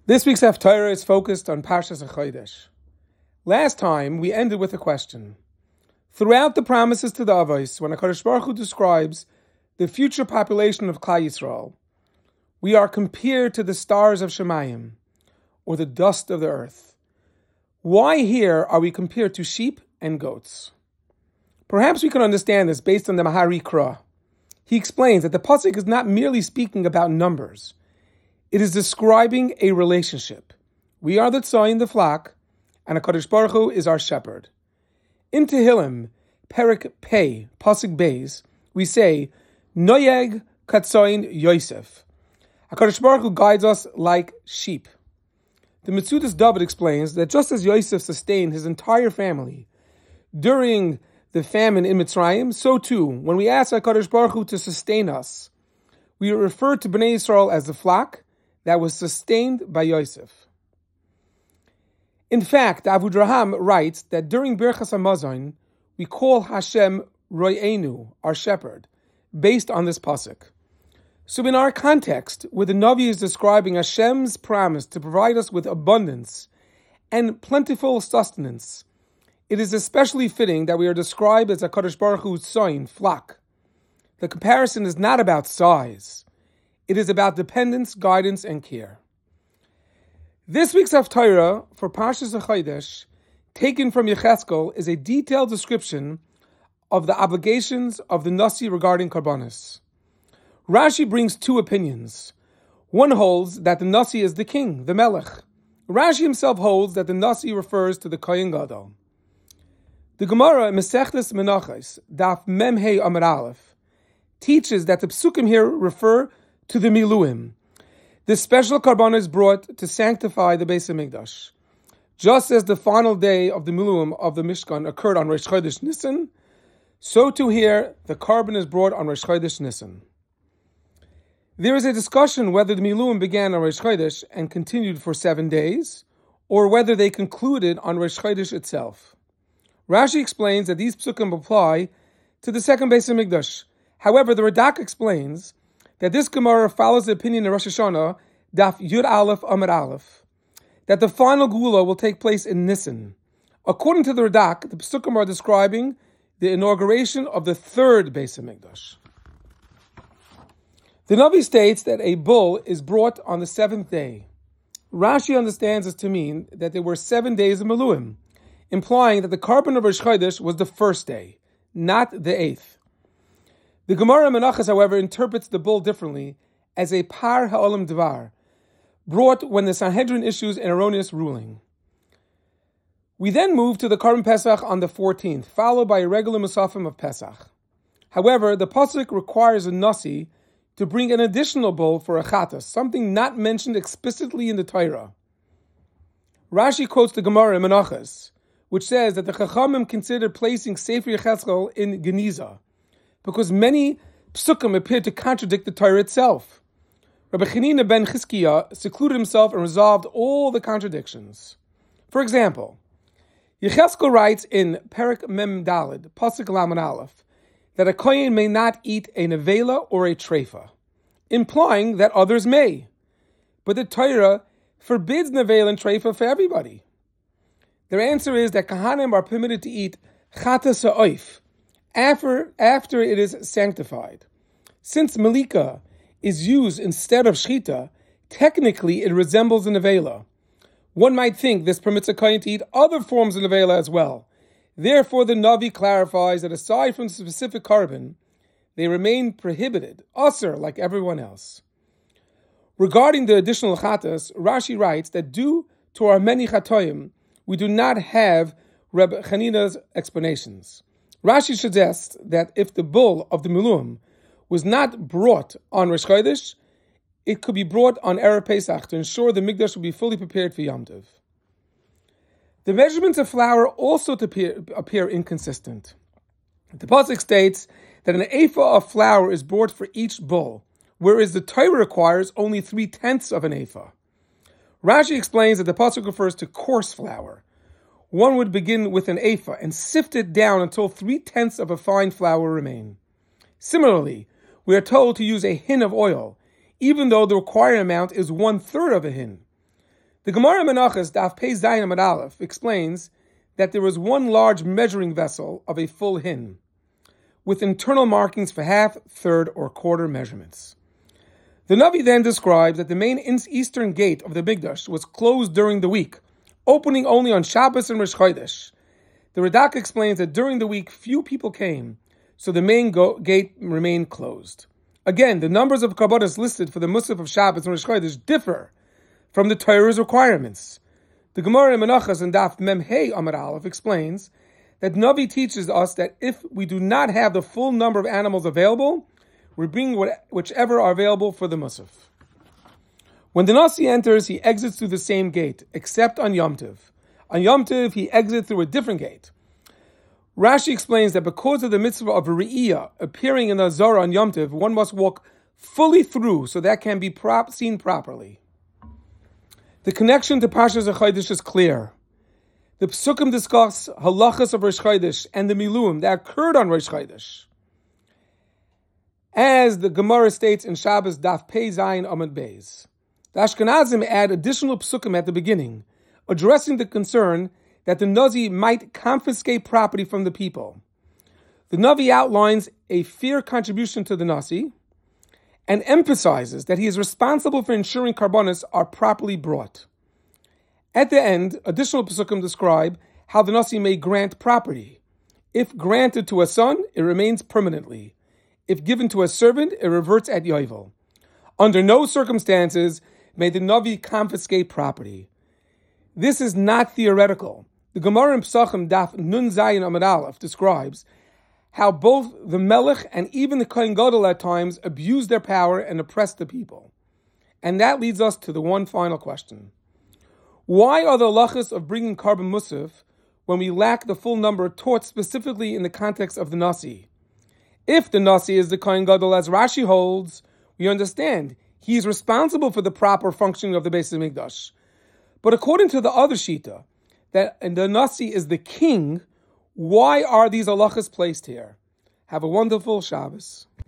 This week's Haftarah is focused on Parshas HaChodesh. Last time, we ended with a question. Throughout the promises to the Avos, when HaKadosh Baruch Hu describes the future population of Klal Yisrael, we are compared to the stars of Shemayim, or the dust of the earth. Why here are we compared to sheep and goats? Perhaps we can understand this based on the Maharikra. He explains that the pasuk is not merely speaking about numbers. It is describing a relationship. We are the tzayin, the flock, and HaKadosh Baruch Hu is our shepherd. In Tehillim, Perik Pei, Pasuk Beis, we say, Noyeg Katzoin Yosef. HaKadosh Baruch Hu guides us like sheep. The Metzudas David explains that just as Yosef sustained his entire family during the famine in Mitzrayim, so too, when we ask HaKadosh Baruch Hu to sustain us, we refer to Bnei Yisrael as the flock that was sustained by Yosef. In fact, Avudraham writes that during Birchas HaMazon, we call Hashem Ro'enu, our shepherd, based on this pasuk. So in our context, where the Navi is describing Hashem's promise to provide us with abundance and plentiful sustenance, it is especially fitting that we are described as HaKadosh Baruch Hu's tzayin, flock. The comparison is not about size. It is about dependence, guidance, and care. This week's Haftarah for Parshas HaChodesh, taken from Yechezkel, is a detailed description of the obligations of the Nasi regarding Karbanos. Rashi brings two opinions. One holds that the Nasi is the king, the Melech. Rashi himself holds that the Nasi refers to the Kohen Gadol. The Gemara in Masechtas Menachos, Daf Memhei Amar Aleph, teaches that the psukim here refer to the Miluim. This special carbon is brought to sanctify the Beis HaMikdash. Just as the final day of the Miluim of the Mishkan occurred on Rosh Chodesh Nisan, so too here the carbon is brought on Rosh Chodesh Nisan. There is a discussion whether the Miluim began on Rosh Chodesh and continued for 7 days, or whether they concluded on Rosh Chodesh itself. Rashi explains that these psukim apply to the second Beis HaMikdash. However, the Radak explains that this Gemara follows the opinion of Rosh Hashanah, Daf Yud Aleph Amar Aleph, that the final Gula will take place in Nisan. According to the Radak, the Pesukim are describing the inauguration of the third Beis HaMikdash. The Navi states that a bull is brought on the 7th day. Rashi understands this to mean that there were 7 days of Miluim, implying that the carbon of Rosh Chodesh was the first day, not the 8th. The Gemara Menachos, however, interprets the bull differently as a par ha'olam dvar, brought when the Sanhedrin issues an erroneous ruling. We then move to the Karban Pesach on the 14th, followed by a regular Musafim of Pesach. However, the pasuk requires a Nasi to bring an additional bull for a Chatas, something not mentioned explicitly in the Torah. Rashi quotes the Gemara in Menachos, which says that the Chachamim considered placing Sefer Yechezkel in Geniza, because many psukim appear to contradict the Torah itself. Rabbi Chanina ben Chizkiah secluded himself and resolved all the contradictions. For example, Yechezkel writes in Perik Mem Daled, Pasuk Laman Aleph, that a kohen may not eat a nevela or a treifa, implying that others may. But the Torah forbids nevela and treifa for everybody. Their answer is that Kahanim are permitted to eat chatas ha'oif, after it is sanctified. Since Malika is used instead of Shchita, technically it resembles a nevela. One might think this permits a kohen to eat other forms of nevela as well. Therefore, the Navi clarifies that aside from the specific carbon, they remain prohibited, asur, like everyone else. Regarding the additional chatas, Rashi writes that due to our many chatoim, we do not have Reb Chanina's explanations. Rashi suggests that if the bull of the Miluim was not brought on Rosh Chodesh, it could be brought on Erev Pesach to ensure the Mikdash will be fully prepared for Yom Tov. The measurements of flour also appear inconsistent. The pasuk states that an ephah of flour is brought for each bull, whereas the Torah requires only 3/10 of an ephah. Rashi explains that the pasuk refers to coarse flour. One would begin with an ephah and sift it down until 3/10 of a fine flour remain. Similarly, we are told to use a hin of oil, even though the required amount is 1/3 of a hin. The Gemara Menachos Daf Pei Zayin Amud Aleph explains that there was one large measuring vessel of a full hin, with internal markings for half, third, or quarter measurements. The Navi then describes that the main eastern gate of the Mikdash was closed during the week, opening only on Shabbos and Rosh Chodesh. The Radak explains that during the week few people came, so the main gate remained closed. Again, the numbers of karbanos listed for the Musaf of Shabbos and Rosh Chodesh differ from the Torah's requirements. The Gemara in Menachos and Daf Mem Hey Amud Aleph explains that Navi teaches us that if we do not have the full number of animals available, we bring whichever are available for the Musaf. When the Nasi enters, he exits through the same gate, except on Yom Tov. On Yom Tov, he exits through a different gate. Rashi explains that because of the mitzvah of Re'iyah appearing in the Zohar on Yom Tov, one must walk fully through so that can be seen properly. The connection to Parshas HaChodesh is clear. The Psukim discuss halachas of Rosh Chodesh and the Miluim that occurred on Rosh Chodesh. As the Gemara states in Shabbos Daf Pei Zayin Amud Beis, the Ashkenazim add additional Psukim at the beginning, addressing the concern that the Nazi might confiscate property from the people. The Navi outlines a fair contribution to the Nasi and emphasizes that he is responsible for ensuring karbanos are properly brought. At the end, additional Pesukim describe how the Nasi may grant property. If granted to a son, it remains permanently. If given to a servant, it reverts at Yovel. Under no circumstances may the Navi confiscate property. This is not theoretical. The Gemara in Pesachim Daf Nun Zayin Amud Aleph describes how both the Melech and even the Kohen Gadol at times abused their power and oppressed the people. And that leads us to the one final question. Why are the halachas of bringing Karban Musaf when we lack the full number taught specifically in the context of the Nasi? If the Nasi is the Kohen Gadol as Rashi holds, we understand he is responsible for the proper functioning of the Beis Hamikdash. But according to the other Shita, that the Nasi is the king, why are these halachas placed here? Have a wonderful Shabbos.